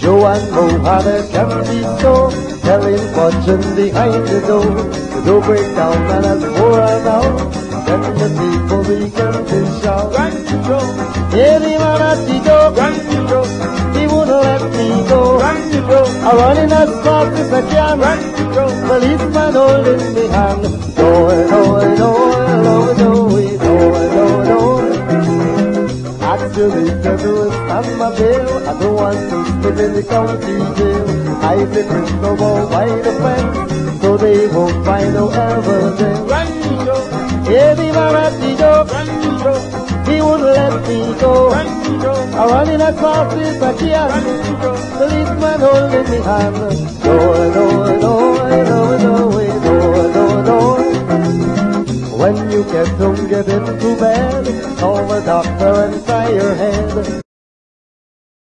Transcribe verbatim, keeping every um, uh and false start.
Joe and Mohammed can be so, telling fortune behind the door. The door break down and as more and out, then the people begin to shout. Randy Joe, Any man at the door, Randy Joe, he wouldn't let me go. Randy Joe, I'm running as fast as I can. Randy Joe, Policeman holding me hand. No, no, no, no, no, no, no, no. Actually, the do is stand my bail. I don't want to spit in the county jail. I've been in trouble by the fence, so they won't find no evidence. Randy Joe, Any man at the door, Randy Joe, he wouldn't let me go. Randy Joe, I'm running as fast as I can. Randy Joe, Policeman holding me hand. No, no, no, no, no, no, no, no. When you get home, get into bed. Call the doctor and try your head.